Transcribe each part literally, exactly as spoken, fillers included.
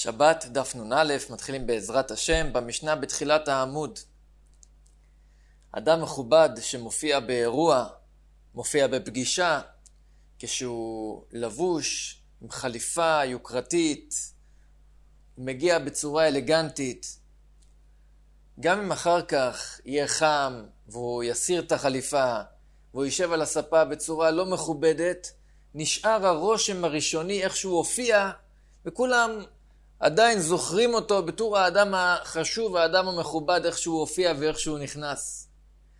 שבת, דף נ"א, מתחילים בעזרת השם, במשנה בתחילת העמוד. אדם מכובד שמופיע באירוע, מופיע בפגישה, כשהוא לבוש עם חליפה יוקרתית, מגיע בצורה אלגנטית, גם אם אחר כך יהיה חם והוא יסיר את החליפה והוא יישב על הספה בצורה לא מכובדת, נשאר הרושם הראשוני איך שהוא הופיע, וכולם עדיין זוכרים אותו בתור האדם החשוב, האדם המכובד, איך שהוא הופיע ואיך שהוא נכנס.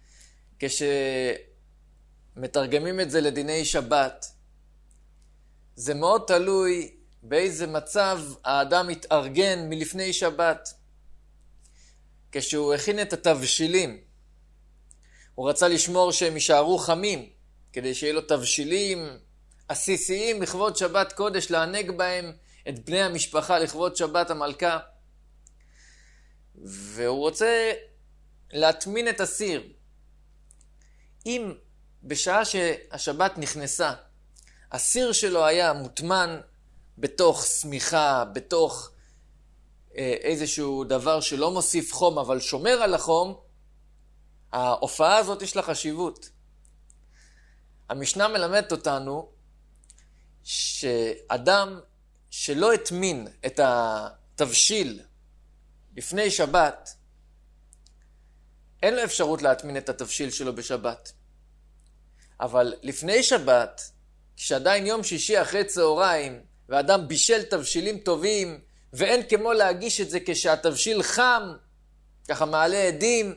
כשמתרגמים את זה לדיני שבת, זה מאוד תלוי באיזה מצב האדם התארגן מלפני שבת. כשהוא הכין את התבשילים, הוא רצה לשמור שהם יישארו חמים, כדי שיהיה לו תבשילים עסיסיים לכבוד שבת קודש, לענג בהם את בני המשפחה לכבוד שבת המלכה. והוא רוצה להטמין את הסיר. אם בשעה שהשבת נכנסה, הסיר שלו היה מוטמן בתוך סמיכה, בתוך איזשהו דבר שלא מוסיף חום אבל שומר על החום, ההופעה הזאת יש לה חשיבות. המשנה מלמדת אותנו שאדם שלא הטמין את התבשיל לפני שבת, אין לו אפשרות להטמין את התבשיל שלו בשבת. אבל לפני שבת, כשעדיין יום שישי אחרי צהריים, ואדם בישל תבשילים טובים, ואין כמו להגיש את זה כשהתבשיל חם, ככה מעלה עדים,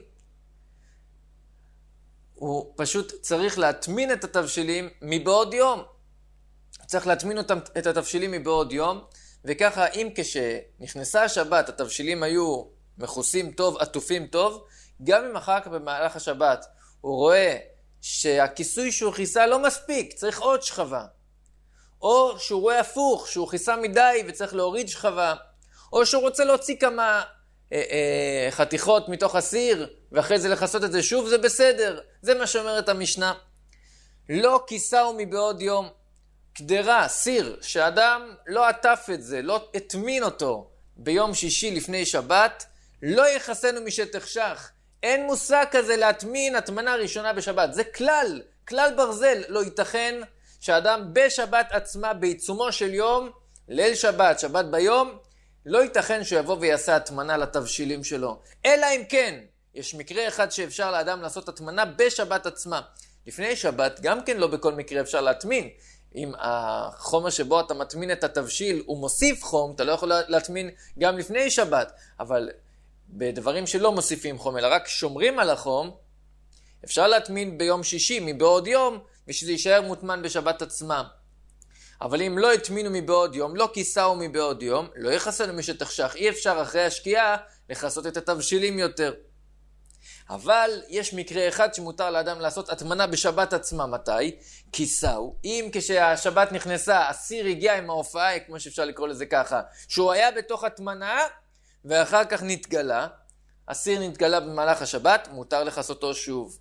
הוא פשוט צריך להטמין את התבשילים מבעוד יום. צריך להטמין אותם, את התבשילים מבעוד יום, וככה אם כשנכנסה השבת התבשילים היו מכוסים טוב, עטופים טוב, גם אם אחר כך במהלך השבת הוא רואה שהכיסוי שהוא חיסה לא מספיק, צריך עוד שכבה. או שהוא רואה הפוך, שהוא חיסה מדי וצריך להוריד שכבה. או שהוא רוצה להוציא כמה אה, אה, חתיכות מתוך הסיר, ואחרי זה לחסות את זה שוב, זה בסדר. זה מה שאומרת המשנה. לא כיסהו מבעוד יום. קדרה, סיר, שאדם לא עטף את זה, לא הטמין אותו ביום שישי לפני שבת, לא יחסנו משטח שח. אין מושג כזה להטמין הטמנה ראשונה בשבת. זה כלל, כלל ברזל. לא ייתכן שאדם בשבת עצמה, בעיצומו של יום, ליל שבת, שבת ביום, לא ייתכן שהוא יבוא ויעשה הטמנה לתבשילים שלו. אלא אם כן, יש מקרה אחד שאפשר לאדם לעשות הטמנה בשבת עצמה. לפני שבת, גם כן לא בכל מקרה אפשר להטמין. אם החומר שבו אתה מטמין את התבשיל הוא מוסיף חום, אתה לא יכול להטמין גם לפני שבת. אבל בדברים שלא מוסיפים חום, אלא רק שומרים על החום, אפשר להטמין ביום שישי מבעוד יום, ושזה יישאר מוטמן בשבת עצמה. אבל אם לא הטמינו מבעוד יום, לא כיסהו מבעוד יום, לא יחסנו משטח שח. אי אפשר אחרי השקיעה לחסות את התבשילים יותר. אבל יש מקרה אחד שמותר לאדם לעשות הטמנה בשבת עצמה. מתי? כיסהו. אם כשהשבת נכנסה, הסיר הגיע עם ההופעה, כמו שאפשר לקרוא לזה ככה, שהוא היה בתוך הטמנה, ואחר כך נתגלה, הסיר נתגלה במהלך השבת, מותר לחסותו שוב.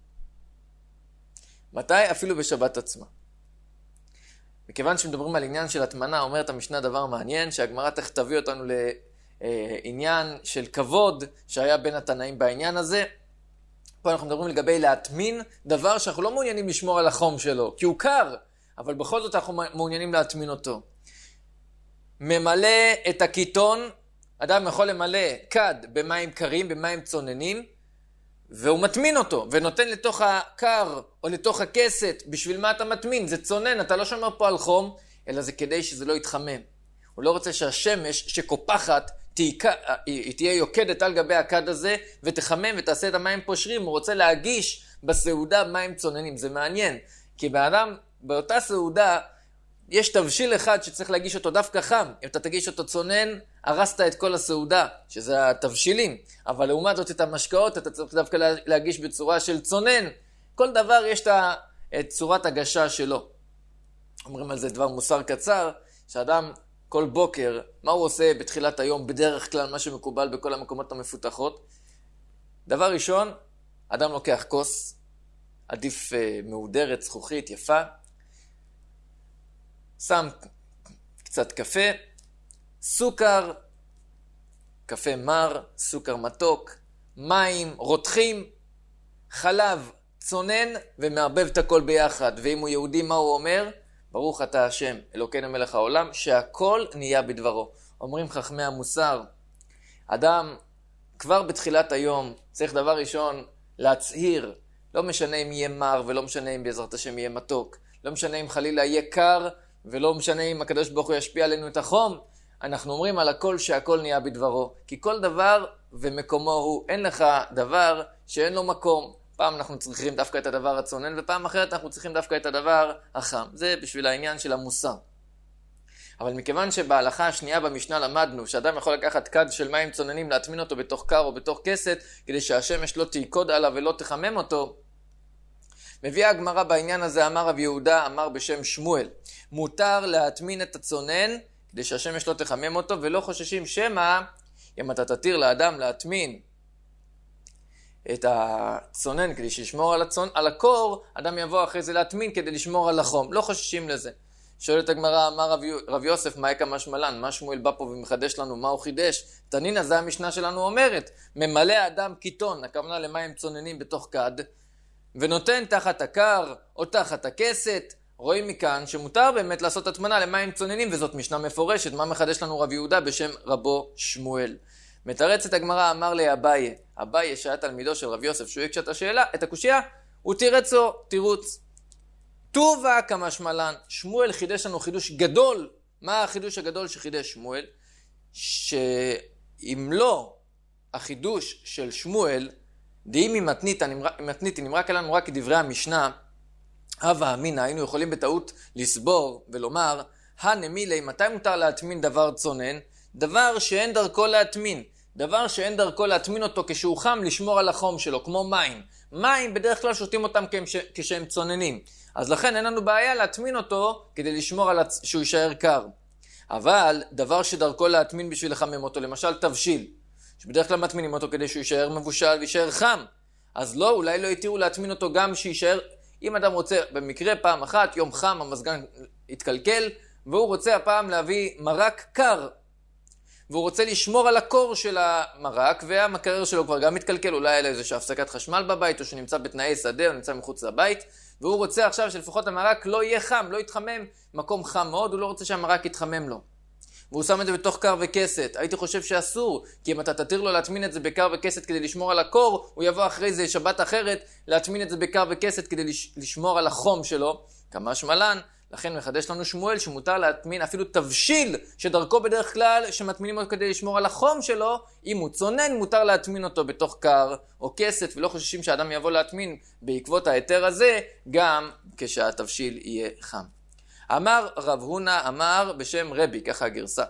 מתי? אפילו בשבת עצמה. מכיוון שמדברים על עניין של הטמנה, אומרת המשנה דבר מעניין, שהגמרא תכף תביא אותנו לעניין של כבוד שהיה בין התנאים בעניין הזה. פה אנחנו מדברים לגבי להטמין דבר שאנחנו לא מעוניינים לשמור על החום שלו, כי הוא קר, אבל בכל זאת אנחנו מעוניינים להטמין אותו. ממלא את הקיטון, אדם יכול למלא כד במים קרים, במים צוננים, והוא מטמין אותו, ונותן לתוך הקר או לתוך הכסת. בשביל מה אתה מטמין? זה צונן, אתה לא שומר פה על חום, אלא זה כדי שזה לא יתחמם. הוא לא רוצה שהשמש שקופחת תהיה, תהיה יוקדת על גבי הכד הזה, ותחמם ותעשה את המים פושרים. הוא רוצה להגיש בסעודה מים צוננים. זה מעניין, כי באדם, באותה סעודה, יש תבשיל אחד שצריך להגיש אותו דווקא חם. אם אתה תגיש אותו צונן, הרסת את כל הסעודה, שזה התבשילים. אבל לעומת זאת את המשקאות, אתה צריך דווקא להגיש בצורה של צונן. כל דבר יש את צורת הגשה שלו. אומרים על זה דבר מוסר קצר, שאדם כל בוקר, מה הוא עושה בתחילת היום, בדרך כלל מה שמקובל בכל המקומות המפותחות? דבר ראשון, אדם לוקח כוס, עדיף מעודרת, זכוכית, יפה, שם קצת קפה, סוכר, קפה מר, סוכר מתוק, מים, רותחים, חלב, צונן ומערבב את הכל ביחד. ואם הוא יהודי, מה הוא אומר? ברוך אתה השם, אלוקינו מלך העולם, שהכל נהיה בדברו. אומרים חכמי המוסר, אדם כבר בתחילת היום צריך דבר ראשון להצהיר, לא משנה אם יהיה מר ולא משנה אם בעזרת השם יהיה מתוק, לא משנה אם חלילה יהיה קר ולא משנה אם הקדוש ברוך הוא ישפיע עלינו את החום, אנחנו אומרים על הכל שהכל נהיה בדברו, כי כל דבר ומקומו הוא, אין לך דבר שאין לו מקום. פעם אנחנו צריכים דווקא את הדבר הצונן ופעם אחרת אנחנו צריכים דווקא את הדבר החם. זה בשביל העניין של המוסר. אבל מכיוון שבהלכה השנייה במשנה למדנו שאדם יכול לקחת כד של מים צוננים, להטמין אותו בתוך קר או בתוך כסת, כדי שהשמש לא תעקוד עליו ולא תחמם אותו, מביאה הגמרא בעניין הזה, אמר רב יהודה, אמר בשם שמואל, מותר להטמין את הצונן כדי שהשמש לא תחמם אותו, ולא חוששים שמא אם אתה תתיר לאדם להטמין את הצונן כדי שישמור על, הצונ... על הקור, אדם יבוא אחרי זה להטמין כדי לשמור על החום. לא חוששים לזה. שואלת הגמרא, אמר רב, רב יוסף, מה יקה משמלן? מה שמואל בא פה ומחדש לנו? מה הוא חידש? תנינה, זה המשנה שלנו אומרת, ממלא האדם קיטון, הכוונה למים צוננים בתוך כד, ונותן תחת הקר או תחת הכסת. רואים מכאן שמותר באמת לעשות הטמנה למים צוננים, וזאת משנה מפורשת. מה מחדש לנו רב יהודה בשם רבו שמואל? מתרצת הגמרא, אמר לי אביי, אביי שהיה תלמידו של רב יוסף, שהוא יקשה את השאלה, את הקושיה, הוא תירצו, תירוץ. טובה כמשמלן, שמואל חידש לנו חידוש גדול. מה החידוש הגדול שחידש שמואל? שאם לא החידוש של שמואל, דהים עם מתנית, נמרק אלינו רק כדברי המשנה, הווה אמינא, היינו יכולים בטעות לסבור ולומר, הנמילי, מתי מותר להטמין דבר צונן? דבר שאין דרכו להטמין. דבר שאין דרכו להטמין אותו כשהוא חם, לשמור על החום שלו, כמו מים. מים בדרך כלל שותים אותם כשהם צוננים. אז לכן אין לנו בעיה להטמין אותו כדי לשמור על הצ... שהוא יישאר קר. אבל דבר שדרכו להטמין בשביל לחמם אותו, למשל תבשיל, שבדרך כלל מטמינים אותו כדי שהוא יישאר מבושל ויישאר חם. אז לא, אולי לא יתירו להטמין אותו גם שיישאר, אם אדם רוצה, במקרה פעם אחת, יום חם, המזגן התקלקל, והוא רוצה הפעם להביא מרק קר, והוא רוצה לשמור על הקור של המרק, והמקרר שלו כבר גם מתקלקל, אולי היה איזושהי הפסקת חשמל בבית, או שנמצא בתנאי שדה, או נמצא מחוץ לבית, והוא רוצה עכשיו שלפחות המרק לא יהיה חם, לא יתחמם, מקום חם מאוד, הוא לא רוצה שהמרק יתחמם לו. והוא שם את זה בתוך קר וכסת. הייתי חושב שאסור, כי אם אתה תתיר לו להטמין את זה בקר וכסת כדי לשמור על הקור, הוא יבוא אחרי זה שבת אחרת להטמין את זה בקר וכסת כדי לשמור על החום שלו. כמה שמלן, לכן מחדש לנו שמואל שמותר להטמין אפילו תבשיל שדרכו בדרך כלל שמטמינים אותו כדי לשמור על החום שלו, אם הוא צונן מותר להטמין אותו בתוך קר או כסת, ולא חוששים שהאדם יבוא להטמין בעקבות ההיתר הזה גם כשהתבשיל יהיה חם. אמר רב הונא, אמר בשם רבי, ככה הגרסה,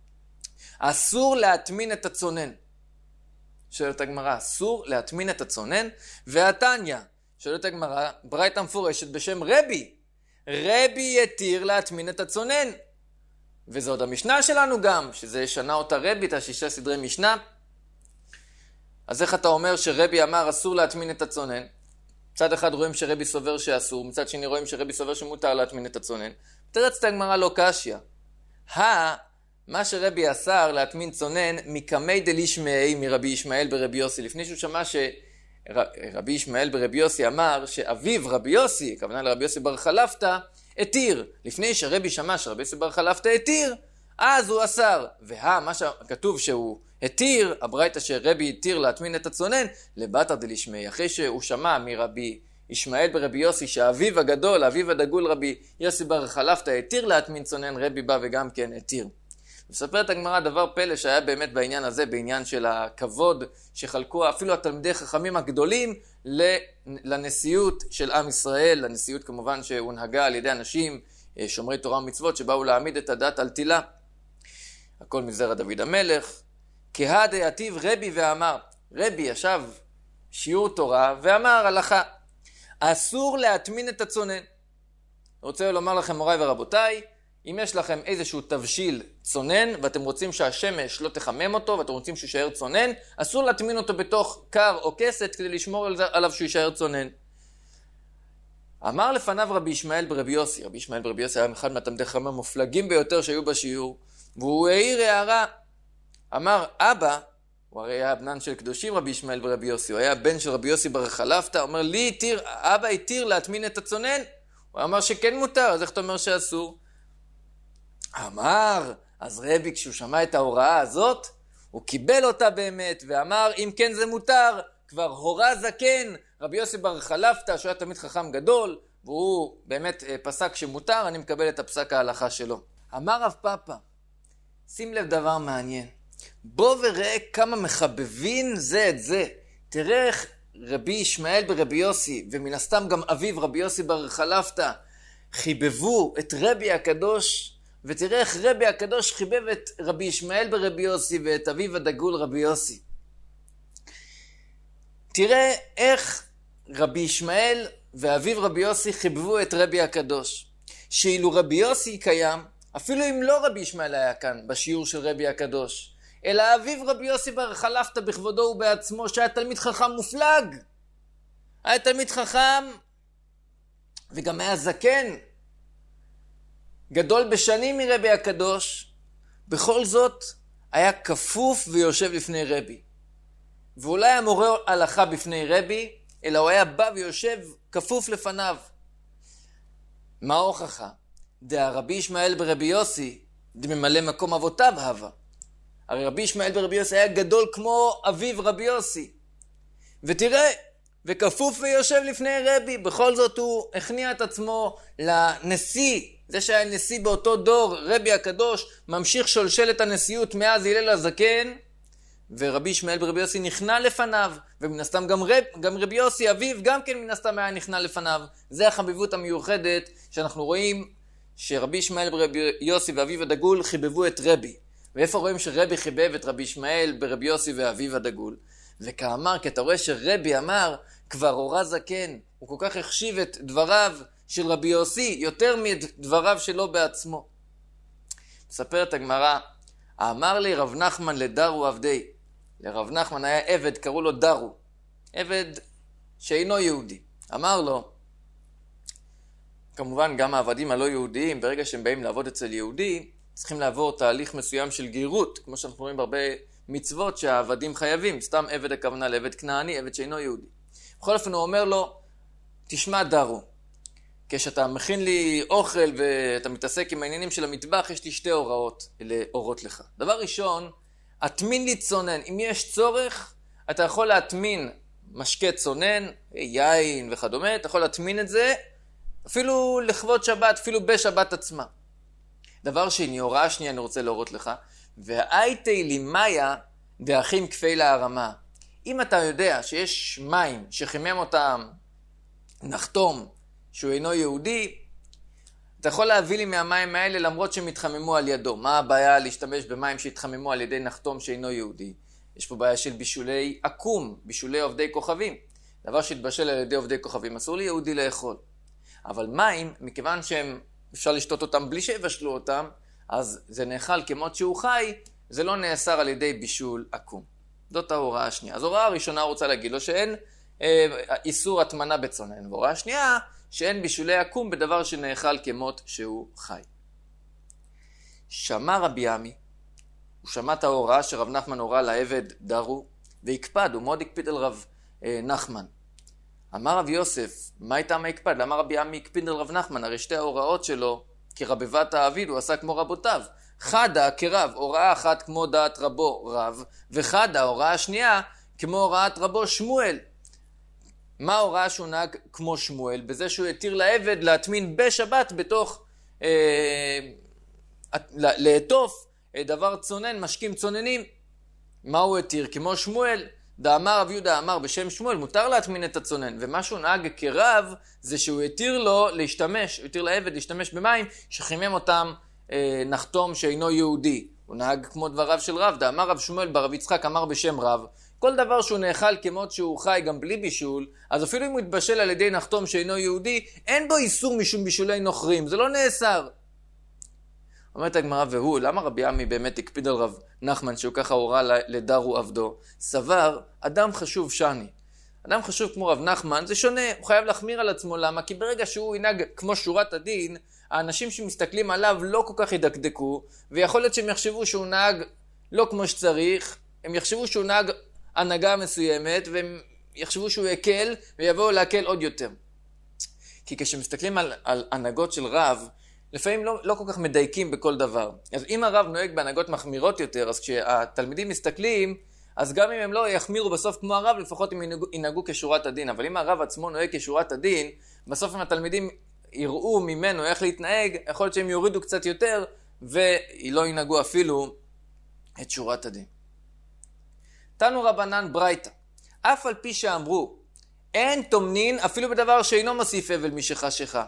אסור להטמין את הצונן. שואלת הגמרא, אסור להטמין את הצונן, והתניא, שואלת הגמרא, ברייתא מפורשת בשם רבי, רבי יתיר להטמין את הצונן. וזה עוד המשנה שלנו גם, שזה שנה אותה רבי, את השישה סדרי משנה. אז איך אתה אומר שרבי אמר אסור להטמין את הצונן? מצד אחד רואים שרבי סובר שאסור, מצד שני רואים שרבי סובר שמותר להטמין את הצונן. תרצת הגמרא לא קשיא. הא, מה שרבי אסר להטמין צונן, מקמי דלישמעי מרבי ישמעאל ברבי יוסי. לפני שהוא שמע שרבי ישמעאל ברבי יוסי אמר שאביו רבי יוסי, הכוונה לרבי יוסי בר חלפתא, התיר. לפני שרבי שמע שרבי יוסי בר חלפתא התיר, אז הוא אסר. והא, מה שכתוב שהוא התיר, הברייתא שרבי התיר להטמין את הצונן, לבטר דלישמעי. אחרי שהוא שמע מרבי ישמעאל ברבי יוסי שהאביו הגדול, האביו הדגול רבי יוסי בר חלפתא התיר להטמין צונן, רבי בא וגם כן התיר. מספרת הגמרא דבר פלא שהיה באמת בעניין הזה, בעניין של הכבוד שחלקו אפילו התלמידי חכמים הגדולים לנשיאות של עם ישראל, לנשיאות כמובן שהונהגה על ידי אנשים שומרי תורה ומצוות שבאו להעמיד את הדת על תילה. הכל מזרע דוד המלך. כהא דייתיב רבי ואמר, רבי ישב שיעור תורה ואמר הלכה, אסור להטמין את הצונן. אני רוצה לומר לכם מוריי ורבותיי, אם יש לכם איזשהו תבשיל צונן ואתם רוצים שהשמש לא תחמם אותו ואתם רוצים שהוא יישאר צונן, אסור להטמין אותו בתוך קר או כסת כדי לשמור עליו שהוא יישאר צונן. אמר לפניו רבי ישמעאל ברבי יוסי, רבי ישמעאל ברבי יוסי היה אחד מהתלמידי חכמים המופלגים ביותר שהיו בשיעור, והוא העיר הערה. אמר, אבא, הוא הרי היה בנן של קדושים רבי ישמעאל ורבי יוסי, הוא היה בן של רבי יוסי בר חלפתא, הוא אומר, לי התיר, אבא התיר להטמין את הצונן. הוא אמר שכן מותר, אז איך אתה אומר שאסור? אמר, אז רבי כשהוא שמע את ההוראה הזאת, הוא קיבל אותה באמת, ואמר, אם כן זה מותר, כבר הורה זקן, רבי יוסי בר חלפתא, שהוא היה תמיד חכם גדול, והוא באמת פסק שמותר, אני מקבל את הפסק ההלכה שלו. אמר רב פאפא, שים לב דבר מעניין, בוא וראה כמה מחבבים זה את זה. תראה איך רבי ישמעאל ברבי יוסי, ומן הסתם גם אביו רבי יוסי בר חלפתא, חיבבו את רבי הקדוש, ותראה איך רבי הקדוש חיבב את רבי ישמעאל ברבי יוסי, ואת אביו הדגול רבי יוסי. תראה איך רבי ישמעאל ואביו רבי יוסי חיבבו את רבי הקדוש. שאילו רבי יוסי קיים, אפילו אם לא רבי ישמעאל היה כאן בשיעור של רבי הקדוש, אלא אביו רבי יוסי בר חלפתא בכבודו ובעצמו, שהיה תלמיד חכם מופלג. היה תלמיד חכם וגם היה זקן, גדול בשנים מרבי הקדוש, בכל זאת היה כפוף ויושב לפני רבי. ואולי היה מורה הלכה בפני רבי, אלא הוא היה בא ויושב כפוף לפניו. מה ההוכחה? דה רבי ישמעאל ברבי יוסי, דממלא מקום אבותיו הווה. הרי רבי ישמעאל ברבי יוסי היה גדול כמו אביו רבי יוסי. ותראה, וכפוף ויושב לפני רבי, בכל זאת הוא הכניע את עצמו לנשיא, זה שהיה נשיא באותו דור, רבי הקדוש, ממשיך שולשל את הנשיאות מאז הלל הזקן, ורבי ישמעאל ברבי יוסי נכנע לפניו, ומן הסתם גם, רב, גם רבי יוסי אביו גם כן מן הסתם היה נכנע לפניו. זה החביבות המיוחדת שאנחנו רואים שרבי ישמעאל ברבי יוסי ואביו הדגול חיבבו את רבי. ואיפה רואים שרבי חיבב את רבי ישמעאל ברבי יוסי ואביו הדגול? וכאמר, כי אתה רואה שרבי אמר, כבר הורה זקן, הוא כל כך החשיב את דבריו של רבי יוסי יותר מדבריו שלו בעצמו. מספרת הגמרא, אמר לי רב נחמן לדרו עבדי. לרב נחמן היה עבד, קראו לו דרו, עבד שאינו יהודי. אמר לו, כמובן גם העבדים הלא יהודיים, ברגע שהם באים לעבוד אצל יהודי, צריכים לעבור תהליך מסוים של גירות, כמו שאנחנו רואים בהרבה מצוות שהעבדים חייבים, סתם עבד הכוונה לעבד כנעני, עבד שאינו יהודי. בכל אופן הוא אומר לו, תשמע דרו, כשאתה מכין לי אוכל ואתה מתעסק עם העניינים של המטבח, יש לי שתי הוראות להורות לך. דבר ראשון, הטמין לי צונן. אם יש צורך, אתה יכול להטמין משקה צונן, יין וכדומה, אתה יכול להטמין את זה, אפילו לכבוד שבת, אפילו בשבת עצמה. דבר שני, הוראה שנייה אני רוצה להורות לך, והאייתי לי מאיה דאחים כפי להרמה. אם אתה יודע שיש מים שחימם אותם נחתום שהוא אינו יהודי, אתה יכול להביא לי מהמים האלה למרות שהם התחממו על ידו. מה הבעיה להשתמש במים שהתחממו על ידי נחתום שאינו יהודי? יש פה בעיה של בישולי עקום, בישולי עובדי כוכבים. דבר שהתבשל על ידי עובדי כוכבים, אסור לי יהודי לאכול. אבל מים, מכיוון שהם אפשר לשתות אותם בלי שיבשלו אותם, אז זה נאכל כמות שהוא חי, זה לא נאסר על ידי בישול עקום. זאת ההוראה השנייה. אז ההוראה הראשונה רוצה להגיד לו שאין אה, איסור הטמנה בצונן, וההוראה השנייה שאין בישולי עקום בדבר שנאכל כמות שהוא חי. שמע רבי עמי, הוא שמע את ההוראה שרב נחמן הורה לעבד דרו, והקפד, הוא מאוד הקפיד על רב אה, נחמן. אמר רב יוסף, מה הייתה מה הקפד? למה רבי עמי הקפיד על רב נחמן? הרי שתי ההוראות שלו, כרבבת האביד, הוא עשה כמו רבותיו. חדה כרב, הוראה אחת כמו דעת רבו רב, וחדה, הוראה השנייה, כמו הוראת רבו שמואל. מה ההוראה שהוא נהג כמו שמואל? בזה שהוא התיר לעבד להטמין בשבת בתוך, אה, לעטוף אה, דבר צונן, משקים צוננים. מה הוא התיר? כמו שמואל. דאמר רב יהודה אמר בשם שמואל, מותר להטמין את הצונן. ומה שהוא נהג כרב, זה שהוא התיר לו להשתמש, הוא התיר לעבד להשתמש במים שחימם אותם אה, נחתום שאינו יהודי. הוא נהג כמו דבריו של רב. דאמר רב שמואל ברב יצחק אמר בשם רב, כל דבר שהוא נאכל כמות שהוא חי גם בלי בישול, אז אפילו אם הוא יתבשל על ידי נחתום שאינו יהודי, אין בו איסור משום בישולי נוכרים, זה לא נאסר. אומרת הגמרא, והוא, למה רבי עמי באמת הקפיד על רב נחמן שהוא ככה הורה לדרו עבדו? סבר, אדם חשוב שני. אדם חשוב כמו רב נחמן זה שונה, הוא חייב להחמיר על עצמו, למה? כי ברגע שהוא ינהג כמו שורת הדין, האנשים שמסתכלים עליו לא כל כך ידקדקו, ויכול להיות שהם יחשבו שהוא נהג לא כמו שצריך, הם יחשבו שהוא נהג הנהגה מסוימת, והם יחשבו שהוא יקל, ויבואו להקל עוד יותר. כי כשמסתכלים על, על הנהגות של רב, לפעמים לא, לא כל כך מדייקים בכל דבר. אז אם הרב נוהג בהנהגות מחמירות יותר, אז כשהתלמידים מסתכלים, אז גם אם הם לא יחמירו בסוף כמו הרב, לפחות הם ינהגו, ינהגו כשורת הדין. אבל אם הרב עצמו נוהג כשורת הדין, בסוף אם התלמידים יראו ממנו איך להתנהג, יכול להיות שהם יורידו קצת יותר, ולא ינהגו אפילו את שורת הדין. תנו רבנן ברייתא, אף על פי שאמרו, אין תומנין אפילו בדבר שאינו מוסיף אבל משחשיכה.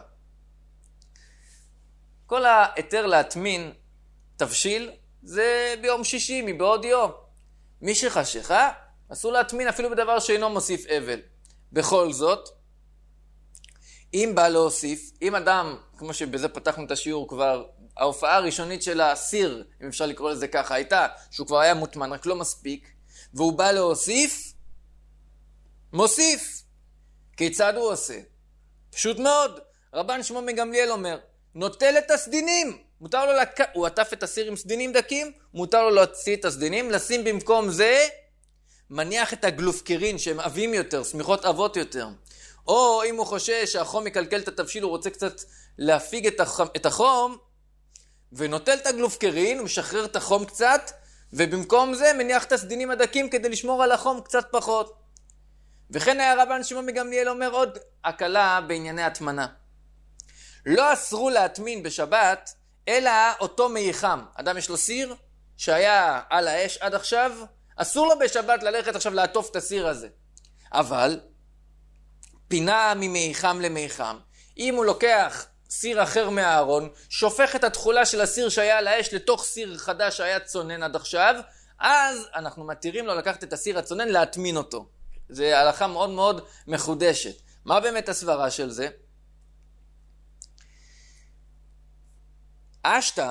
כל היתר להטמין תבשיל זה ביום שישי מבעוד יום. מי שחשיכה אסור להטמין אפילו בדבר שאינו מוסיף אבל. בכל זאת, אם בא להוסיף, אם אדם, כמו שבזה פתחנו את השיעור כבר, ההופעה הראשונית של הסיר, אם אפשר לקרוא לזה ככה, הייתה שהוא כבר היה מוטמן, רק לא מספיק, והוא בא להוסיף, מוסיף. כיצד הוא עושה? פשוט מאוד. רבן שמעון בן גמליאל אומר, נוטל את הסדינים. מותר לו לק... הוא עטף את הסיר עם סדינים דקים, מותר לו להוציא את הסדינים, לשים במקום זה, מניח את הגלופקרין שהם עבים יותר, סמיכות עבות יותר. או אם הוא חושש שהחום יקלקל את התבשיל, הוא רוצה קצת להפיג את החום, את החום ונוטל את הגלופקרין, משחרר את החום קצת, ובמקום זה מניח את הסדינים הדקים כדי לשמור על החום קצת פחות. וכן היה רבן שמעון בן גמליאל אומר עוד הקלה בענייני הטמנה. לא אסרו להטמין בשבת, אלא אותו מי חם. אדם יש לו סיר שהיה על האש עד עכשיו, אסור לו בשבת ללכת עכשיו לעטוף את הסיר הזה. אבל פינה ממי חם למי חם. אם הוא לוקח סיר אחר מהארון, שופך את התכולה של הסיר שהיה על האש לתוך סיר חדש שהיה צונן עד עכשיו, אז אנחנו מתירים לו לקחת את הסיר הצונן להטמין אותו. זה הלכה מאוד מאוד מחודשת. מה באמת הסברה של זה? אשתא,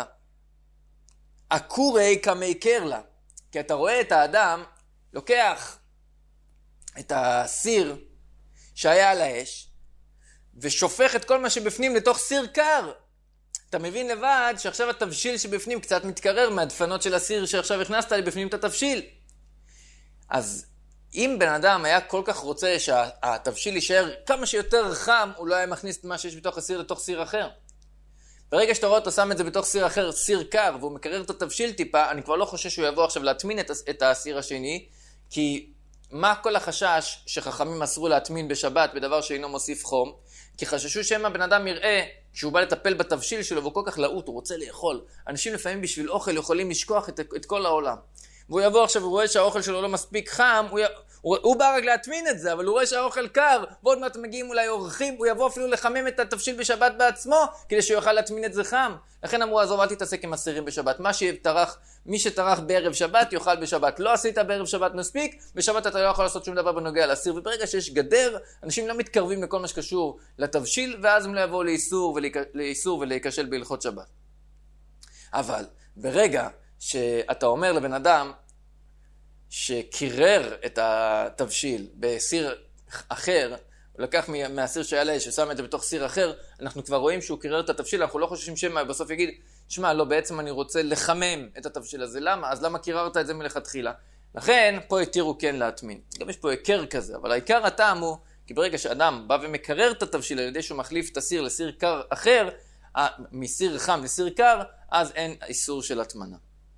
אקורי כמייקר לה. כי אתה רואה את האדם, לוקח את הסיר שהיה על האש, ושופך את כל מה שבפנים לתוך סיר קר. אתה מבין לבד שעכשיו התבשיל שבפנים קצת מתקרר מהדפנות של הסיר שעכשיו הכנסת לבפנים את התבשיל. אז אם בן אדם היה כל כך רוצה שהתבשיל יישאר כמה שיותר חם, הוא לא היה מכניס את מה שיש בתוך הסיר לתוך סיר אחר. ברגע שאתה רואה אותו שם את זה בתוך סיר אחר, סיר קר, והוא מקרר את התבשיל טיפה, אני כבר לא חושש שהוא יבוא עכשיו להטמין את, את הסיר השני, כי מה כל החשש שחכמים אסרו להטמין בשבת בדבר שאינו מוסיף חום? כי חששו שמה בן אדם יראה שהוא בא לטפל בתבשיל שלו והוא כל כך לעוט, הוא רוצה לאכול. אנשים לפעמים בשביל אוכל יכולים לשכוח את, את כל העולם. והוא יבוא עכשיו ורואה שהאוכל שלו לא מספיק חם, הוא, י... הוא, הוא בא רק להטמין את זה, אבל הוא רואה שהאוכל קר, ועוד מעט מגיעים אולי אורחים, הוא יבוא אפילו לחמם את התבשיל בשבת בעצמו, כדי שהוא יוכל להטמין את זה חם. לכן אמרו, עזוב, אל תתעסק עם הסירים בשבת. מה שטרח, מי שטרח בערב שבת, יאכל בשבת. לא עשית בערב שבת מספיק, בשבת אתה לא יכול לעשות שום דבר בנוגע לסיר. וברגע שיש גדר, אנשים לא מתקרבים לכל מה שקשור לתבשיל, ואז הם לא יבואו לאיסור, ולהיק... לאיסור ולהיכשל בהלכות שבת. אבל ברגע שאתה אומר לבן אדם שקירר את התבשיל בסיר אחר, הוא לקח מהסיר שהיה לאש ושם את זה בתוך סיר אחר, אנחנו כבר רואים שהוא קירר את התבשיל, אנחנו לא חוששים שמה בסוף יגיד, שמע, לא, בעצם אני רוצה לחמם את התבשיל הזה. למה? אז למה קיררת את זה מלכתחילה? לכן, פה התירו כן להטמין. גם יש פה עיקר כזה, אבל העיקר הטעם הוא, כי ברגע שאדם בא ומקרר את התבשיל על ידי שהוא מחליף את הסיר לסיר קר אחר, מסיר חם לסיר קר, אז אין איסור של הטמנה.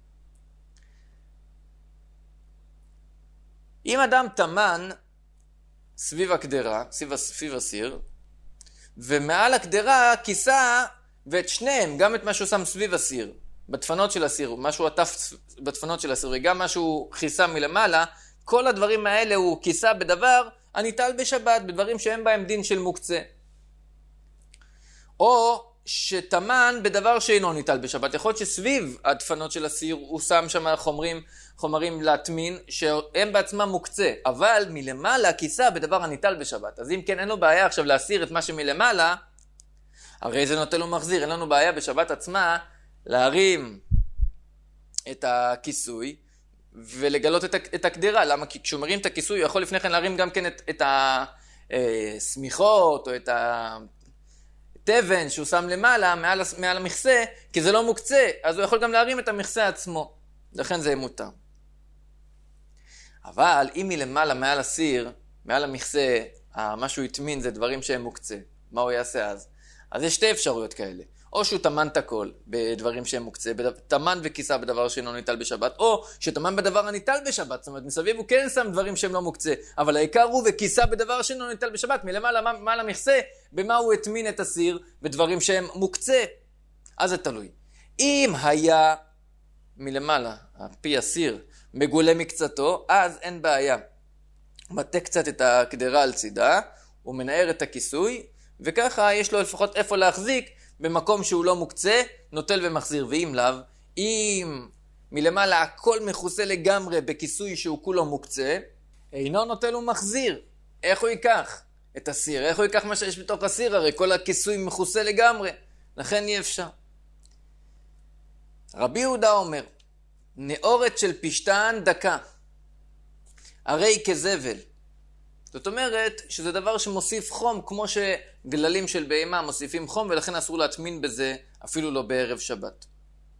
אם אדם טמן סביב הקדרה, סביב, סביב הסיר, ומעל הקדרה כיסה, ואת שניהם, גם את מה שהוא שם סביב הסיר, בדפנות של הסיר, משהו עטף בדפנות של הסיר, וגם משהו כיסה מלמעלה, כל הדברים האלה הוא כיסה בדבר הניטל בשבת, בדברים שהם בהם דין של מוקצה. או שטמן בדבר שאינו ניטל בשבת. יכול להיות שסביב הדפנות של הסיר הוא שם שם חומרים, חומרים להטמין שהם בעצמם מוקצה, אבל מלמעלה כיסה בדבר הניטל בשבת. אז אם כן אין לו בעיה עכשיו להסיר את מה שמלמעלה, הרי זה נוטל ומחזיר. אין לנו בעיה בשבת עצמה להרים את הכיסוי ולגלות את הקדרה. למה? כי כשהוא מרים את הכיסוי הוא יכול לפני כן להרים גם כן את, את הסמיכות או את ה... תבן שהוא שם למעלה, מעל, מעל המכסה, כי זה לא מוקצה, אז הוא יכול גם להרים את המכסה עצמו. לכן זה מותר. אבל אם מלמעלה, מעל הסיר, מעל המכסה, מה שהוא יטמין זה דברים שהם מוקצה. מה הוא יעשה אז? אז יש שתי אפשרויות כאלה. או שהוא תמן את הכל בדברים שהם מוקצה, תמן וכיסה בדבר שאינו ניטל בשבת, או שתמן בדבר הניטל בשבת, זאת אומרת, מסביב הוא כן שם דברים שהם לא מוקצה, אבל העיקר הוא וכיסה בדבר שאינו ניטל בשבת, מלמעלה, מעל המכסה, במה הוא הטמין את הסיר, בדברים שהם מוקצה. אז זה תלוי. אם היה מלמעלה, פי הסיר, מגולה מקצתו, אז אין בעיה. הוא מטה קצת את הקדרה על צידה, הוא מנער את הכיסוי, וככה יש לו לפחות איפה להחזיק, במקום שהוא לא מוקצה, נוטל ומחזיר. ואם לאו, אם מלמעלה הכל מכוסה לגמרי בכיסוי שהוא כולו מוקצה, אינו נוטל ומחזיר. איך הוא ייקח את הסיר? איך הוא ייקח מה שיש בתוך הסיר? הרי כל הכיסוי מכוסה לגמרי. לכן אי אפשר. רבי יהודה אומר, נאורת של פשטן דקה, הרי כזבל. זאת אומרת שזה דבר שמוסיף חום, כמו שגללים של בהמה מוסיפים חום, ולכן אסור להטמין בזה אפילו לא בערב שבת.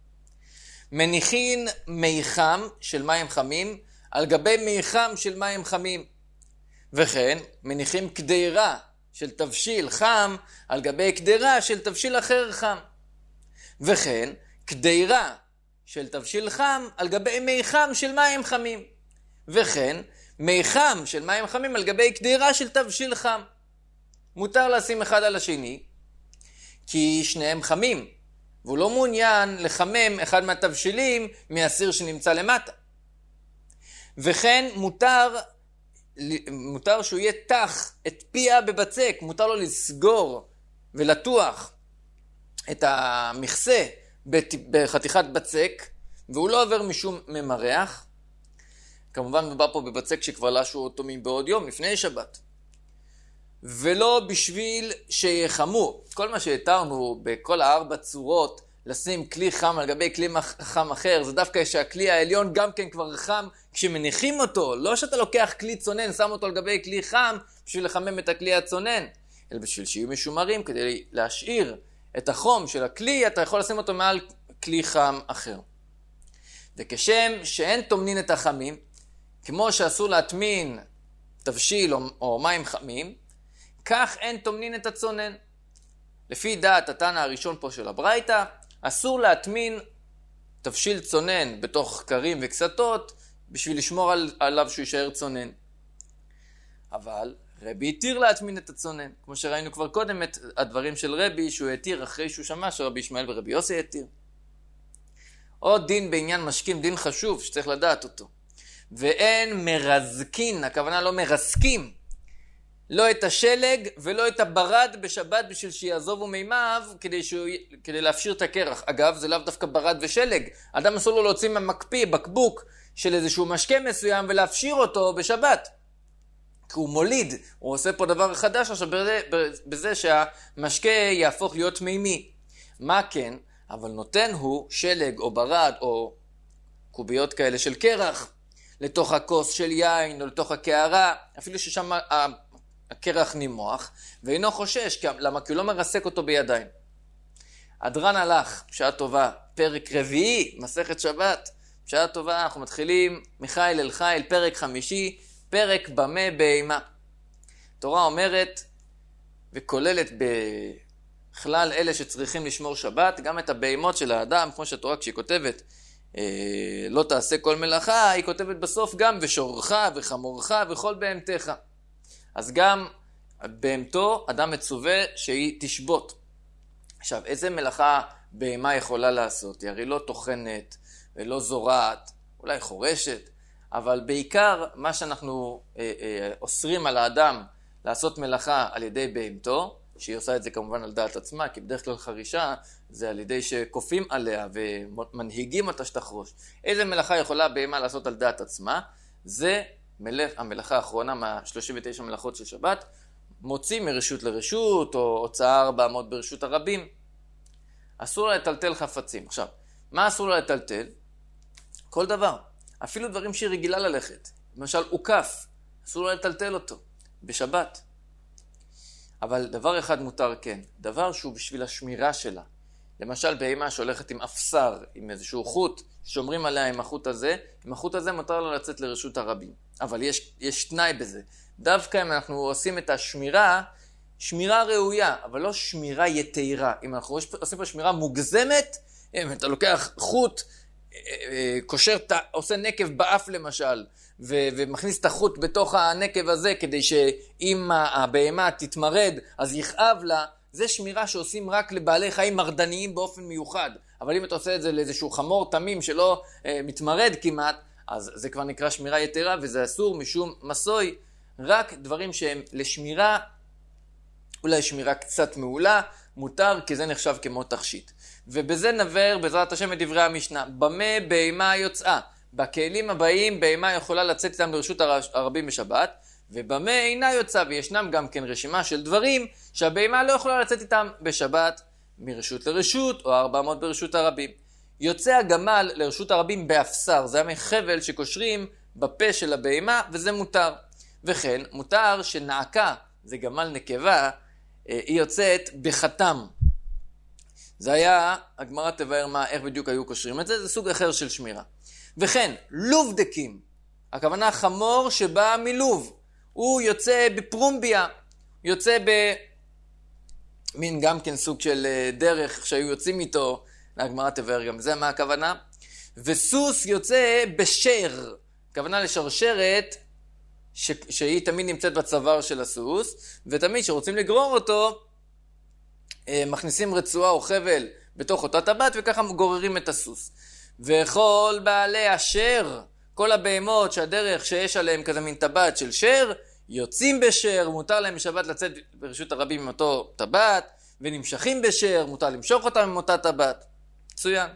מניחין מי חם של מים חמים על גבי מי חם של מים חמים. וכן מניחים קדירה של תבשיל חם על גבי קדירה של תבשיל אחר חם. וכן קדירה של תבשיל חם על גבי מי חם של מים חמים. וכן מי חם של מים חמים על גבי קדירה של תבשיל חם. מותר לשים אחד על השני, כי שניהם חמים, והוא לא מעוניין לחמם אחד מהתבשילים מהסיר שנמצא למטה. וכן מותר, מותר שהוא יהיה תח את פיה בבצק, מותר לו לסגור ולתוח את המכסה בחתיכת בצק, והוא לא עובר משום ממרח. כמובן מדובר פה בבצק שכבר לשו אותו מבעוד יום, לפני שבת. ולא בשביל שיחמו. כל מה שהתרנו בכל הארבע צורות, לשים כלי חם על גבי כלי חם אחר, זה דווקא שהכלי העליון גם כן כבר חם כשמניחים אותו. לא שאתה לוקח כלי צונן, שם אותו על גבי כלי חם בשביל לחמם את הכלי הצונן, אלא בשביל שיהיו משומרים, כדי להשאיר את החום של הכלי, אתה יכול לשים אותו מעל כלי חם אחר. וכשם שאין תומנין את החמים, כמו שאסור להטמין תבשיל או, או מים חמים, כך אין תומנין את הצונן. לפי דעת התנא הראשון פה של הברייתא, אסור להטמין תבשיל צונן בתוך קרים וקסתות, בשביל לשמור על, עליו שהוא יישאר צונן. אבל רבי התיר להטמין את הצונן, כמו שראינו כבר קודם את הדברים של רבי, שהוא התיר אחרי שהוא שמע שרבי ישמעאל ורבי יוסי התיר. עוד דין בעניין משקים, דין חשוב שצריך לדעת אותו. ואין מרזקין, הכוונה לא מרסקים, לא את השלג ולא את הברד בשבת בשביל שיעזובו מימיו כדי, שהוא, כדי להפשיר את הקרח. אגב, זה לאו דווקא ברד ושלג. אדם אסור לו להוציא מהמקפיא, בקבוק של איזשהו משקה מסוים ולהפשיר אותו בשבת. כי הוא מוליד, הוא עושה פה דבר חדש עכשיו בזה, בזה שהמשקה יהפוך להיות מימי. מה כן? אבל נותן הוא שלג או ברד או קוביות כאלה של קרח לתוך הכוס של יין או לתוך הקערה, אפילו ששם הקרח נימוח, ואינו חושש, למה? כי הוא לא מרסק אותו בידיים. אדרן הלך, בשעה טובה, פרק רביעי, מסכת שבת, בשעה טובה, אנחנו מתחילים מחיל אל חיל, פרק חמישי, פרק במה בהמה. התורה אומרת וכוללת בכלל אלה שצריכים לשמור שבת, גם את הבהמות של האדם, כמו שהתורה כשהיא כותבת, אה, לא תעשה כל מלאכה, היא כותבת בסוף גם ושורך וחמורך וכל בהמתך. אז גם בהמתו אדם מצווה שהיא תשבות. עכשיו, איזה מלאכה בהמה יכולה לעשות? היא הרי לא תוכנת ולא זורעת, אולי חורשת, אבל בעיקר מה שאנחנו אה, אה, אוסרים על האדם לעשות מלאכה על ידי בהמתו, שהיא עושה את זה כמובן על דעת עצמה, כי בדרך כלל חרישה זה על ידי שקופים עליה ומנהיגים אותה שתחרוש. איזה מלאכה יכולה בהמה לעשות על דעת עצמה? זה מלאכ, המלאכה האחרונה מה-שלושים ותשע מלאכות של שבת, מוציא מרשות לרשות, או הוצאה ארבע מאות ברשות הרבים. אסור לה לטלטל חפצים. עכשיו, מה אסור לה לטלטל? כל דבר. אפילו דברים שהיא רגילה ללכת. למשל, עוקף. אסור לה לטלטל אותו בשבת. אבל דבר אחד מותר כן, דבר שהוא בשביל השמירה שלה. למשל בהמה שהולכת עם אפסר, עם איזשהו חוט, שומרים עליה עם החוט הזה, עם החוט הזה מותר לו לצאת לרשות הרבים. אבל יש, יש תנאי בזה. דווקא אם אנחנו עושים את השמירה, שמירה ראויה, אבל לא שמירה יתירה. אם אנחנו עושים פה שמירה מוגזמת, אם אתה לוקח חוט, קושר, עושה נקב באף למשל, ו- ומכניס את החוט בתוך הנקב הזה, כדי שאם הבהמה תתמרד, אז יכאב לה, זה שמירה שעושים רק לבעלי חיים מרדניים באופן מיוחד. אבל אם אתה עושה את זה לאיזשהו חמור תמים שלא אה, מתמרד כמעט, אז זה כבר נקרא שמירה יתרה, וזה אסור משום מסוי. רק דברים שהם לשמירה, אולי שמירה קצת מעולה, מותר, כי זה נחשב כמו תכשיט. ובזה נבר בעזרת השם את דברי המשנה. במה בהמה יוצאה? בכלים הבאים בהמה יכולה לצאת איתם לרשות הרבים בשבת, ובמה אינה יוצאה, וישנם גם כן רשימה של דברים שהבהמה לא יכולה לצאת איתם בשבת מרשות לרשות, או ארבע מאות ברשות הרבים. יוצא הגמל לרשות הרבים באפסר, זה מחבל שקושרים בפה של הבהמה, וזה מותר. וכן, מותר שנעקה, זה גמל נקבה, היא יוצאת בחתם. זה היה, הגמרא תבאר מה, איך בדיוק היו קושרים את זה, זה סוג אחר של שמירה. וכן, לובדקים, הכוונה חמור שבא מלוב, הוא יוצא בפרומביה, יוצא במין גם כן סוג של דרך שהיו יוצאים איתו, הגמרא תבאר גם זה מה הכוונה. וסוס יוצא בשר, הכוונה לשרשרת ש... שהיא תמיד נמצאת בצוואר של הסוס, ותמיד שרוצים לגרור אותו, מכניסים רצועה או חבל בתוך אותה טבעת, וככה גוררים את הסוס. וכל בעלי אשר, כל הבהמות שהדרך שיש עליהם כזה מין טבעת של שר, יוצאים בשר, מותר להם בשבת לצאת ברשות הרבים עם אותו טבעת, ונמשכים בשר, מותר למשוך אותם עם אותה טבעת. מצוין.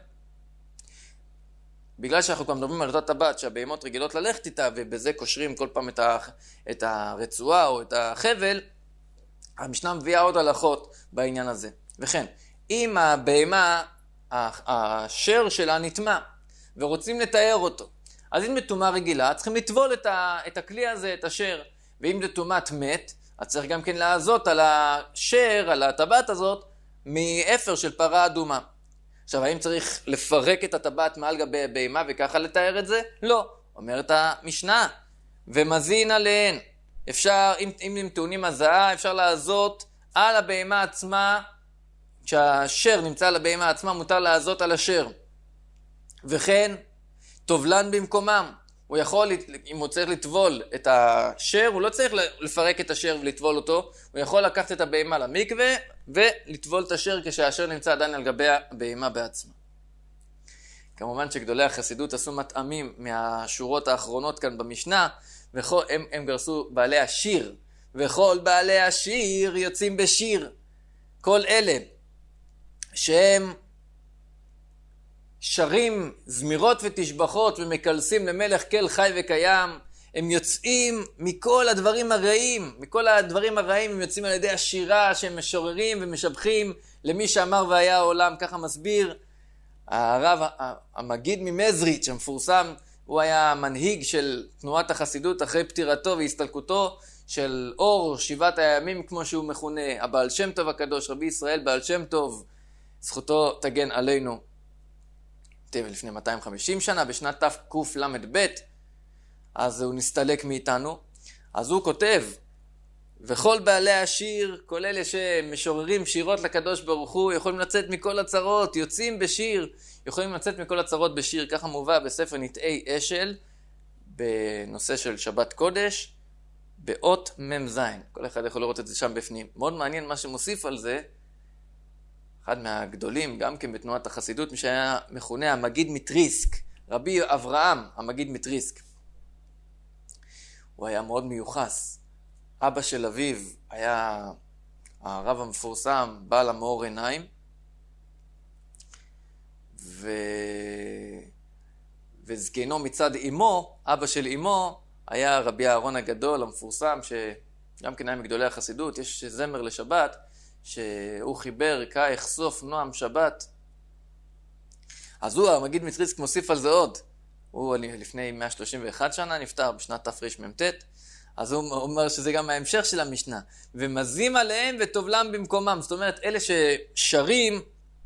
בגלל שאנחנו כבר מדברים על אותה טבעת שהבהמות רגילות ללכת איתה, ובזה קושרים כל פעם את, ה, את הרצועה או את החבל, המשנה מביאה עוד הלכות בעניין הזה. וכן, אם הבהמה, השר שלה נטמע, ורוצים לתאר אותו, אז אם בטומאה רגילה, צריכים לטבול את, ה, את הכלי הזה, את השר. ואם זה טומאת מת, אז צריך גם כן לעזות על השר, על הטבעת הזאת, מאפר של פרה אדומה. עכשיו, האם צריך לפרק את הטבעת מעל גבי הבהמה וככה לתאר את זה? לא. אומרת המשנה, ומזין עליהן. אפשר, אם, אם הם טעונים הזעה, אפשר לעזות על הבהמה עצמה, כשהשר נמצא על הבהמה עצמה, מותר לעזות על השר. וכן, טובלן במקומם. הוא יכול, אם הוא צריך לטבול את השר, הוא לא צריך לפרק את השר ולטבול אותו, הוא יכול לקחת את הבהמה למקווה ולטבול את השר כשהשר נמצא עדיין על גבי הבהמה בעצמה. כמובן שגדולי החסידות עשו מטעמים מהשורות האחרונות כאן במשנה, והם הם גרסו בעלי השיר, וכל בעלי השיר יוצאים בשיר. כל אלה שהם שרים זמירות ותשבחות ומקלסים למלך כל חי וקיים, הם יוצאים מכל הדברים הרעים, מכל הדברים הרעים הם יוצאים על ידי השירה שהם משוררים ומשבחים למי שאמר והיה העולם. ככה מסביר הרב המגיד ממזריץ' המפורסם, הוא היה מנהיג של תנועת החסידות אחרי פטירתו והסתלקותו של אור שבעת הימים, כמו שהוא מכונה, הבעל שם טוב הקדוש, רבי ישראל בעל שם טוב, זכותו תגן עלינו. לפני מאתיים וחמישים שנה, בשנת תקל"ב, אז הוא נסתלק מאיתנו. אז הוא כותב, וכל בעלי השיר, כל אלה שמשוררים שירות לקדוש ברוך הוא, יכולים לצאת מכל הצרות, יוצאים בשיר, יכולים לצאת מכל הצרות בשיר. ככה מובא בספר נטעי אשל, בנושא של שבת קודש, באות ממזין. כל אחד יכול לראות את זה שם בפנים. מאוד מעניין מה שמוסיף על זה, אחד מהגדולים, גם כן בתנועת החסידות, מי שהיה מכונה המגיד מטריסק, רבי אברהם המגיד מטריסק. הוא היה מאוד מיוחס. אבא של אביו היה הרב המפורסם, בעל המאור עיניים, ו... וזקנו מצד אמו, אבא של אמו, היה רבי אהרון הגדול המפורסם, שגם כן היה מגדולי החסידות. יש זמר לשבת, שהוא חיבר, קה יחשוף נועם שבת. אז הוא, המגיד מטריסק, מוסיף על זה עוד. הוא לפני מאה שלושים ואחת שנה נפטר בשנת תרמ"ט, אז הוא אומר שזה גם ההמשך של המשנה. ומזים עליהם וטובלם במקומם. זאת אומרת, אלה ששרים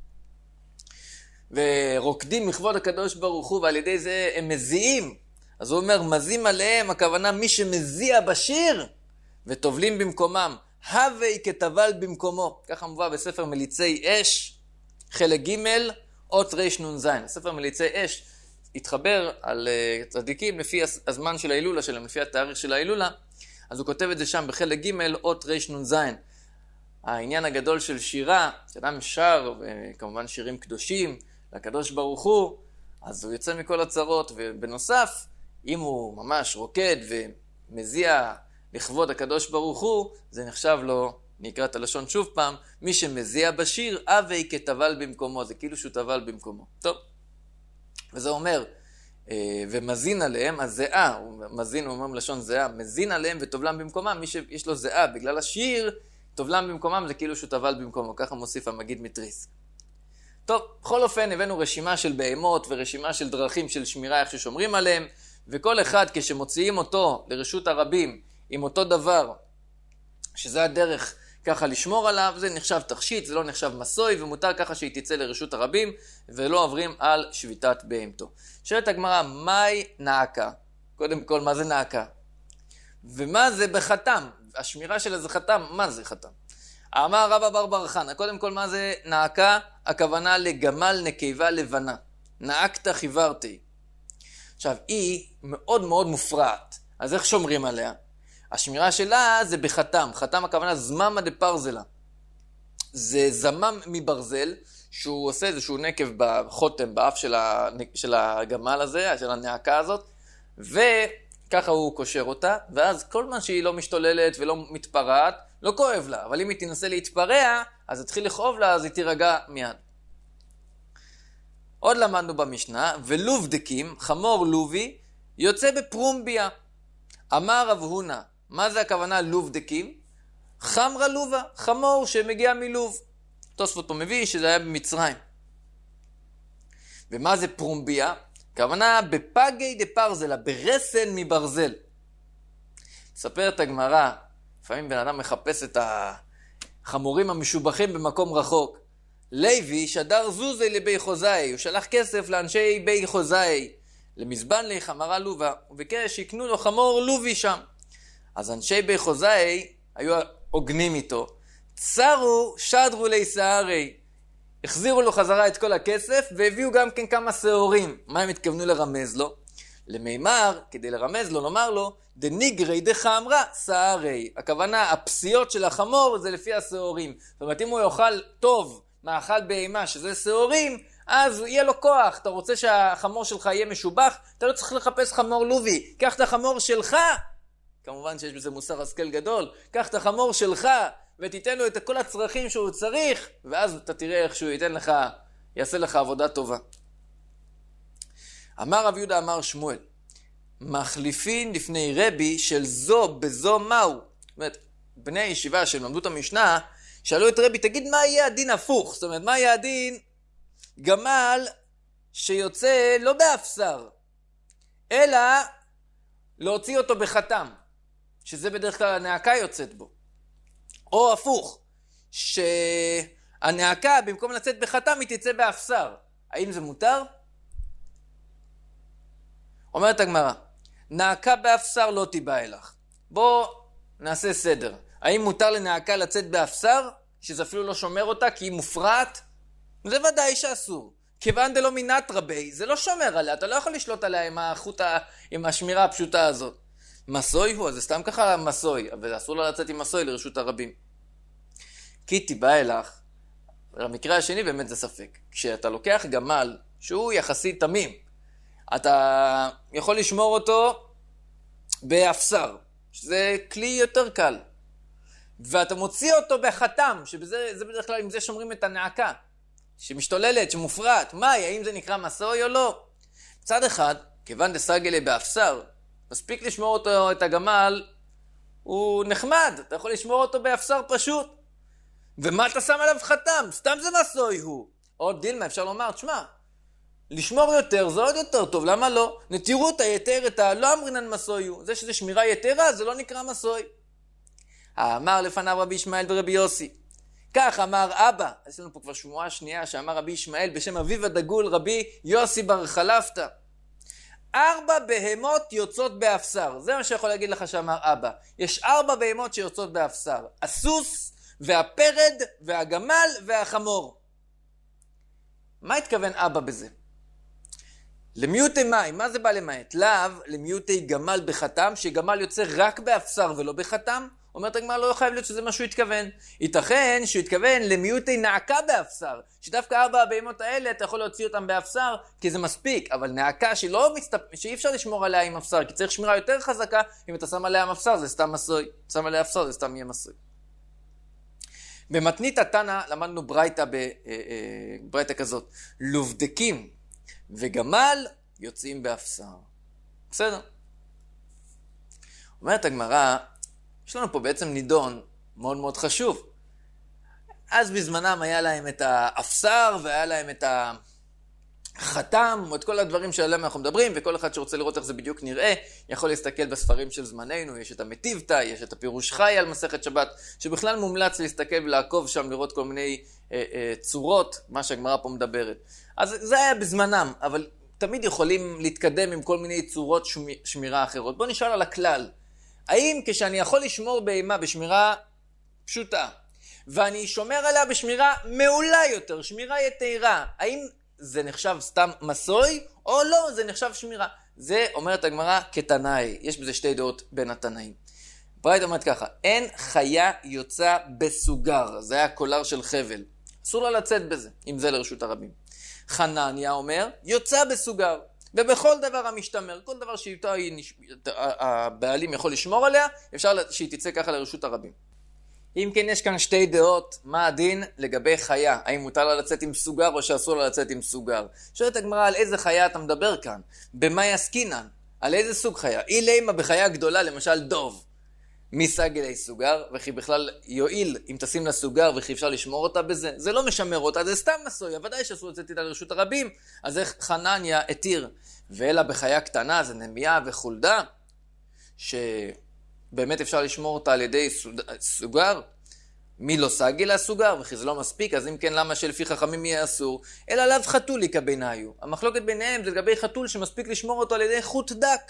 ורוקדים מכבוד הקדוש ברוך הוא, ועל ידי זה הם מזיעים. אז הוא אומר, מזים עליהם, הכוונה מי שמזיע בשיר, וטובלים במקומם. הווי כטבל במקומו. ככה מובא בספר מליצי אש, חלק ג' אות רנ"ז. ספר מליצי אש התחבר על uh, צדיקים לפי הזמן של ההילולה שלהם, לפי התאריך של ההילולה. אז הוא כותב את זה שם בחלק ג' אות רנ"ז. העניין הגדול של שירה, שאדם שר, וכמובן שירים קדושים, לקדוש ברוך הוא, אז הוא יוצא מכל הצרות, ובנוסף, אם הוא ממש רוקד ומזיע לכבוד הקדוש ברוך הוא, זה נחשב לו, נקרא את הלשון שוב פעם, מי שמזיע בשיר, הווי כטבל במקומו, זה כאילו שהוא טבל במקומו. טוב, וזה אומר, ומזין עליהם, הזיעה, מזין, הוא אומר מלשון זיעה, מזין עליהם וטובלם במקומם, מי שיש לו זיעה בגלל השיר, טובלם במקומם זה כאילו שהוא טבל במקומו, ככה מוסיף המגיד מטריס. טוב, בכל אופן הבאנו רשימה של בהמות ורשימה של דרכים של שמירה, איך ששומרים עליהם, וכל אחד כשמוציאים אותו לרשות הרבים עם אותו דבר, שזה הדרך ככה לשמור עליו, זה נחשב תכשיט, זה לא נחשב מסוי, ומותר ככה שהיא תצא לרשות הרבים, ולא עוברים על שביתת בהמתו. שואלת הגמרא, מהי נעקה? קודם כל, מה זה נעקה? ומה זה בחתם? השמירה של איזה חתם, מה זה חתם? אמר רבא בר בר חנא, קודם כל מה זה נעקה? הכוונה לגמל נקבה לבנה. נעקת חיוורתי. עכשיו, היא מאוד מאוד מופרעת. אז איך שומרים עליה? השמירה שלה זה בחתם. חתם הכוונה זממה דפרזלה. זה זמם מברזל, שהוא עושה איזשהו נקב בחותם, באף של, ה... של הגמל הזה, של הנעקה הזאת, וככה הוא קושר אותה, ואז כל מה שהיא לא משתוללת ולא מתפרעת, לא כואב לה, אבל אם היא תנסה להתפרע, אז התחיל לכאוב לה, אז היא תירגע מיד. עוד למדנו במשנה, ולובדקים, חמור לובי, יוצא בפרומביה. אמר רב הונא, מה זה הכוונה לובדקים? חמרה לובה, חמור שמגיע מלוב. תוספות פה מביא שזה היה במצרים. ומה זה פרומביה? הכוונה בפגי דפרזלה, ברסן מברזל. מספרת הגמרא, לפעמים בן אדם מחפש את החמורים המשובחים במקום רחוק. לוי שדר זוזי לבי חוזאי, הוא שלח כסף לאנשי בי חוזאי, למזבן לי חמרה לובה, וביקש שיקנו לו חמור לובי שם. אז אנשי בי חוזאי היו עוגנים איתו, צרו שדרו לי שערי, החזירו לו חזרה את כל הכסף, והביאו גם כן כמה שעורים. מה הם התכוונו לרמז לו? למימר, כדי לרמז לו, לומר לו, דניגרי דחמרה שערי. הכוונה, הפסיעות של החמור זה לפי השעורים. זאת אומרת, אם הוא יאכל טוב מאכל בהמה, שזה שעורים, אז יהיה לו כוח. אתה רוצה שהחמור שלך יהיה משובח, אתה לא צריך לחפש חמור לובי. קח את החמור שלך, כמובן שיש בזה מוסר השכל גדול, קח את החמור שלך, ותיתן לו את כל הצרכים שהוא צריך, ואז אתה תראה איך שהוא ייתן לך, יעשה לך עבודה טובה. אמר רב יהודה אמר שמואל, מחליפין לפני רבי של זו בזו מהו. זאת אומרת, בני הישיבה שהם למדו את המשנה, שאלו את רבי, תגיד מה יהיה הדין הפוך? זאת אומרת, מה יהיה הדין גמל שיוצא לא באפסר, אלא להוציא אותו בחתם, שזה בדרך כלל הנעקה יוצאת בו. או הפוך, שהנעקה במקום לצאת בחתם היא תצא באפסר. האם זה מותר? אומרת הגמרא, נעקה באפסר לא תיבא אלך. בוא נעשה סדר. האם מותר לנעקה לצאת באפסר, שזה אפילו לא שומר אותה כי היא מופרעת? זה ודאי שאסור. כיוון דלא מינת רבי, זה לא שומר עליה, אתה לא יכול לשלוט עליה עם החוט, עם השמירה הפשוטה הזאת. מסוי הוא, אז זה סתם ככה מסוי, אבל אסור לה לצאת עם מסוי לרשות הרבים. כי תיבא אלך, במקרה השני באמת זה ספק. כשאתה לוקח גמל שהוא יחסית תמים, אתה יכול לשמור אותו באפסר, שזה כלי יותר קל. ואתה מוציא אותו בחתם, שזה זה בדרך כלל עם זה שומרים את הנעקה, שמשתוללת, שמופרעת. מהי, האם זה נקרא מסוי או לא? מצד אחד, כיוון דסגלה באפסר, מספיק לשמור אותו, את הגמל, הוא נחמד, אתה יכול לשמור אותו באפסר פשוט. ומה אתה שם עליו חתם? סתם זה מסוי הוא. עוד דילמה, אפשר לומר, תשמע, לשמור יותר זה עוד יותר טוב, למה לא? נטירות היתרתא לא אמרינן מסויו, זה שזה שמירה יתרה זה לא נקרא מסוי. אמר לפניו רבי ישמעאל ורבי יוסי, כך אמר אבא, יש לנו פה כבר שמועה שנייה שאמר רבי ישמעאל בשם אביו הדגול רבי יוסי בר חלפתא, ארבע בהמות יוצאות באפסר, זה מה שיכול להגיד לך שאמר אבא, יש ארבע בהמות שיוצאות באפסר, הסוס והפרד והגמל והחמור. מה התכוון אבא בזה? למיוטי מים, מה זה בא למעט? לאו למיוטי גמל בחתם, שגמל יוצא רק באפסר ולא בחתם, אומרת הגמרא לא חייב להיות שזה מה שהוא התכוון. ייתכן שהוא התכוון למיוטי נעקה באפסר, שדווקא ארבע הבהמות האלה אתה יכול להוציא אותם באפסר כי זה מספיק, אבל נעקה שהיא לא מסתפ... שאי אפשר לשמור עליה עם אפסר, כי צריך שמירה יותר חזקה, אם אתה שם עליה עם אפסר זה סתם מסוי, שם עליה אפסר זה סתם יהיה מסוי. במתנית התנא למדנו ברייתא בברייתא כזאת, לובדקים וגמל יוצאים באפסר. בסדר. אומרת הגמרא, יש לנו פה בעצם נידון מאוד מאוד חשוב. אז בזמנם היה להם את האפסר והיה להם את החתם, או את כל הדברים שעליהם אנחנו מדברים, וכל אחד שרוצה לראות איך זה בדיוק נראה, יכול להסתכל בספרים של זמננו, יש את המטיבתא, יש את הפירוש חי על מסכת שבת, שבכלל מומלץ להסתכל ולעקוב שם, לראות כל מיני אה, אה, צורות, מה שהגמרא פה מדברת. אז זה היה בזמנם, אבל תמיד יכולים להתקדם עם כל מיני צורות שמירה אחרות. בוא נשאל על הכלל. האם כשאני יכול לשמור בהמה בשמירה פשוטה, ואני שומר עליה בשמירה מעולה יותר, שמירה יתרה, האם זה נחשב סתם מסוי, או לא, זה נחשב שמירה? זה אומרת הגמרא כתנאי, יש בזה שתי דעות בין התנאים. ברייתא אומרת ככה, אין חיה יוצא בסוגר, זה היה קולר של חבל, אסור לה לצאת בזה, אם זה לרשות הרבים. חנניה אומר, יוצא בסוגר, ובכל דבר המשתמר, כל דבר שאיתו הבעלים יכול לשמור עליה, אפשר שהיא תצא ככה לרשות הרבים. אם כן, יש כאן שתי דעות, מה הדין לגבי חיה? האם מותר לה לצאת עם סוגר או שאסור לה לצאת עם סוגר? שואלת הגמרא על איזה חיה אתה מדבר כאן? במה יסקינן? על איזה סוג חיה? אי לימה בחיה גדולה, למשל דוב. מי סגלי סוגר? וכי בכלל יועיל אם תשים לה סוגר וכי אפשר לשמור אותה בזה? זה לא משמר אותה, זה סתם מסוי, ודאי שאסור לצאת איתה לרשות הרבים. אז איך חנניה התיר? ואלה בחיה קטנה, זה נמיה וחולדה, שבאמת אפשר לשמור אותה על ידי סוגר? מי לא סגי לה סוגר? וכי זה לא מספיק, אז אם כן למה שלפי חכמים יהיה אסור? אלא לאו חתוליקה ביניו. המחלוקת ביניהם זה לגבי חתול שמספיק לשמור אותו על ידי חוט דק.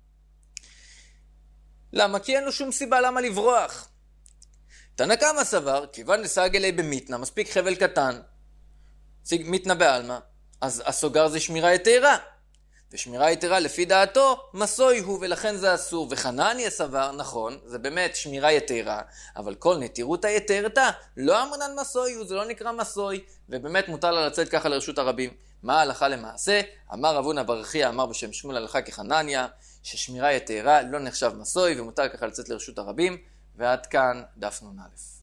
למה? כי אין לו שום סיבה למה לברוח. תנא קמא סבר, כיוון לסגלי במיתנה, מספיק חבל קטן, מיתנה בעלמא, אז הסוגר זה שמירה יתרה. ושמירה יתרה לפי דעתו מסוי הוא, ולכן זה אסור. וחנניה סבר, נכון, זה באמת שמירה יתרה, אבל כל נטירות היתרתא לא אמרינן מסוי הוא, זה לא נקרא מסוי, ובאמת מותר לה לצאת ככה לרשות הרבים. מה ההלכה למעשה? אמר רב הונא בר חייא אמר בשם שמואל הלכה כחנניה, ששמירה יתרה לא נחשב מסוי ומותר ככה לצאת לרשות הרבים. ועד כאן דף נ"א.